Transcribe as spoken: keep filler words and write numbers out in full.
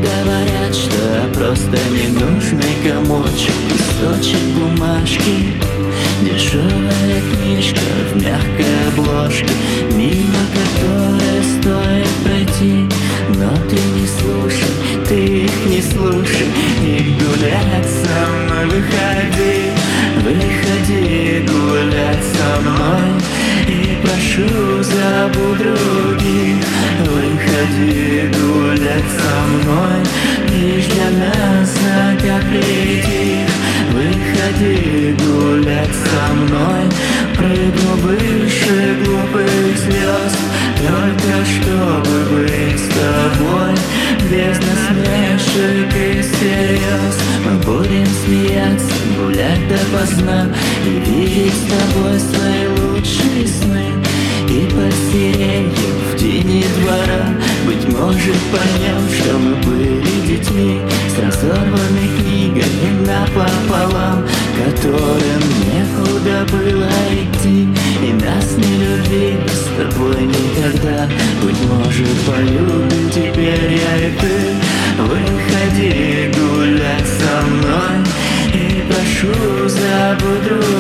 говорят, что просто ненужный комочек, кусочек бумажки, дешевая книжка в мягкой обложке, мимо которой стоит пройти. Но ты не слушай, ты их не слушай, и гулять со мной выходи, выходи гулять со мной, и прошу, забудь других. Выходи гулять со мной, лишь для нас как прийти. Выходи гулять со мной, прыгну выше глупых звезд, только чтобы быть с тобой, без насмешек и всерьез. Мы будем смеяться, гулять допоздна и видеть с тобой свои лучшие сны. И под сиренью в тени двора, быть может, поймем, что мы были детьми, с разорванной книгами напополам, которым некуда было идти. И нас не любили с тобой никогда, быть может, полюбим теперь я и ты. Выходи гулять со мной, и прошу, забудь друг